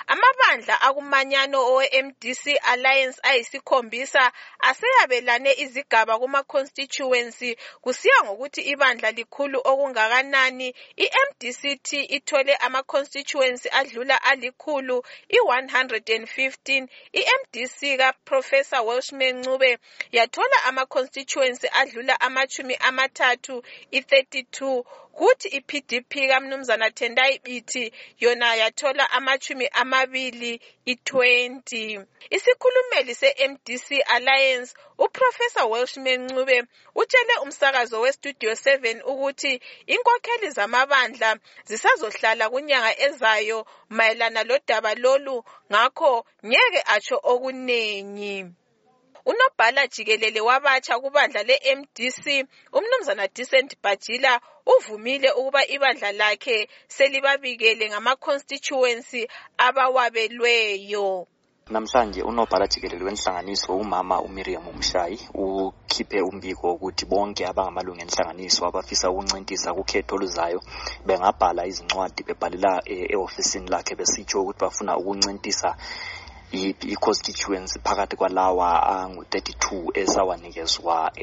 Amabandla akumanyano owe-MDC Alliance ayisikhombisa aseyabelane izigaba kuma-constituency kusiya ngokuthi ibandla likhulu okungakanani. I-MDC-T ithole ama-constituency adlula alikhulu i-115. I-MDC ka-Professor Welshman Ncube yathola ama-constituency adlula ama-30 i-32. Kuthi i-PDP kaMnumzana Tendai Biti yona yathola ama-20 i-20. Isikhulumeli se-MDC Alliance uProfessor Welshman Ncube utshele umsakazo weStudio 7 ukuthi inkokheli zamabandla zisazohlala kunyanga ezayo mayelana lodaba lolu, ngakho ngeke atsho okunengi. Unobhala jikelele wabatsha kubandla le-MDC uMnumzana Decent Bajila uvumile ukuba ibandla lakhe selibabikele ngama-constituency abawabelweyo. Namhlanje unobhala jikelele wenhlanganiso umama uMiriam Mshayi ukhiphe umbiko ukuthi bonke abangamalungu enhlanganiso abafisa ukuncintisa kukhetho oluzayo bengabhala izincwadi bebhalela e-ofisini lakhe besitsho ukuthi bafuna ukuncintisa i-constituency phakathi kwalawa angu-32 esawanikezwa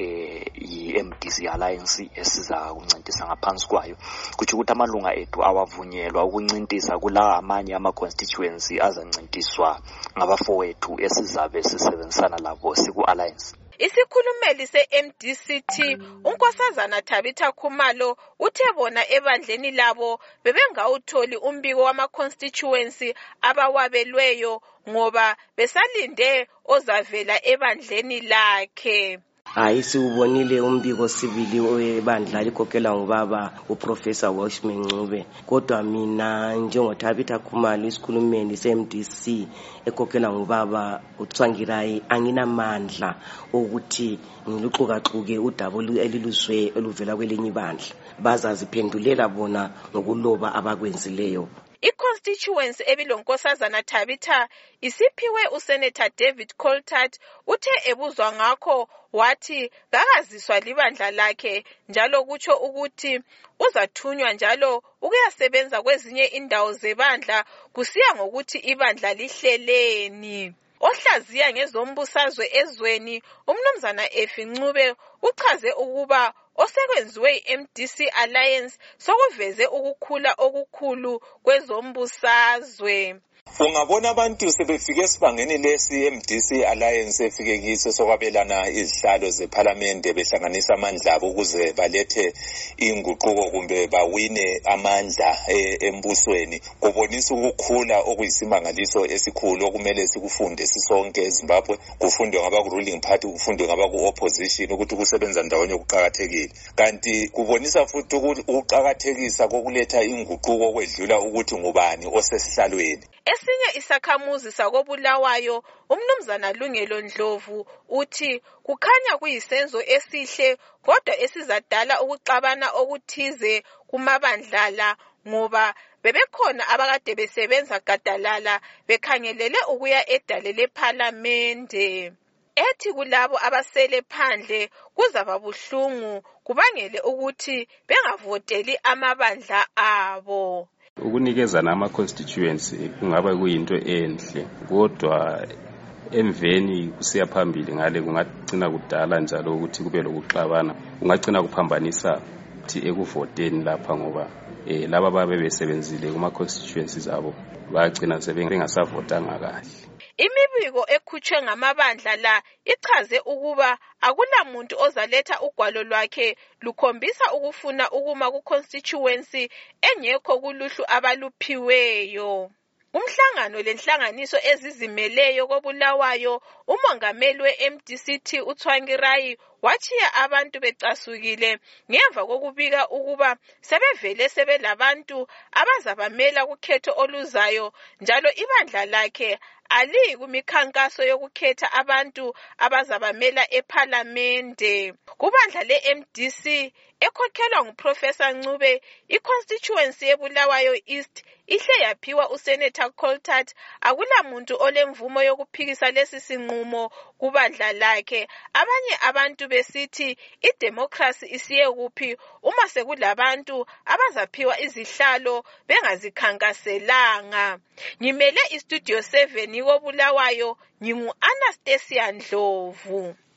i-MDC Alliance esiza ukuncintisa ngaphansi kwayo. Kuthi ukuthi amalunga ethu awavunyelwa ukuncintisa kula amanye ama-constituency azancintiswa ngabafowethu esizabe sisebenzisana labo siku-Alliance. Isikhulumeli se-MDC-T uNkosazana Tabitha Khumalo uthe bona ebandleni labo bebengawutholi umbiko wama-constituency abawabelweyo ngoba besalinde ozavela ebandleni lakhe. Siwubonile umbiko sibili webandla likhokelwa ngubaba uProfessor Welshman Ncube, kodwa mina njengoThabitha Khumalo isikhulumeli se-MDC ekhokhelwa ngubaba uTsvangirai anginamandla ukuthi ngiluxukaxuke udaba eliluzwe eluvela kwelinye ibandla. Bazaziphendulela bona ngokuloba abakwenzileyo. I-constituency ebilonkosazana Tabitha isiphiwe uSenator David Coltart. Uthe ebuzwa ngakho wathi kakaziswa libandla lakhe njalo kutsho ukuthi uzathunywa njalo ukuyasebenza kwezinye indawo zebandla kusiya ngokuthi ibandla lihleleni. Ohlaziya ngezombusazwe ezweni uMnumzana Effie Ncube uchaze ukuba osekwenziwe i-MDC Alliance sokuveze ukukhula okukhulu kwezombusazwe. Ungabona abantu sebefike esibangeni lesi MDC Alliance efike kiso sokwabelana izihlalo zeParliament behlanganisa amandla abo ukuze balethe inguquko kumbe bawine amandla embusweni. Kubonisa ukukhula okuyisimangaliso esikhulu okumele sikufunde sisonke eZimbabwe, kufundwe ngabaku-ruling party, kufundwe ngabaku-opposition ukuthi ukusebenza ndawonye kuqhakathekile. Kanti kubonisa futhi ukuqhakathekisa kokuletha inguquko okwedlula ukuthi ngubani osesihlalweni. Esinye isakhamuzi sakoBulawayo uMnumzana Lungelo Ndlovu uthi kukhanya kuyisenzo esihle kodwa esizadala ukuxabana okuthize kumabandlala ngoba bebekhona abakade besebenza gadalala bekhangelele ukuya edale lePhalamende. Ethi kulabo abasele phandle kuzaba buhlungu kubangele ukuthi bengavoteli amabandla abo. Ukunikezana ama-constituency kungaba kuyinto enhle, kodwa emveni kusiya phambili ngale kungagcina kudala njalo ukuthi kube lokuxabana, kungagcina kuphambanisa ukuthi ekuvoteni lapha ngoba laba babe besebenzile kuma-constituencies abo bagcina sebengasavotanga kahle. Imibiko ekhutshwe ngamabandla la ichaze ukuba akulamuntu ozaletha ugwalo lwakhe lukhombisa ukufuna ukuma ku-constituency engekho kuluhlu abaluphiweyo. Umhlangano lenhlanganiso ezizimeleyo koBulawayo umongameli we-MDC-T uTsvangirai wachiya abantu becasukile ngemva kokubika ukuba sebevele sebelabantu abazabamela kukhetho oluzayo njalo ibandla lakhe ali kumikhankaso yokukhetha abantu abazabamela ePhalamende. Kubandla le-MDC ekhokhelwa nguProfessor Ncube, i-constituency yeBulawayo East ihle yaphiwa uSenator Coltart. Akulamuntu olemvumo yokuphikisa lesi sinqumo kubandla lakhe. Abanye abantu besithi idemocracy isiye kuphi uma sekulabantu abazaphiwa izihlalo bengazikhankaselanga. Ngimele iStudio 7 koBulawayo, ngingu Anastasia Ndlovu.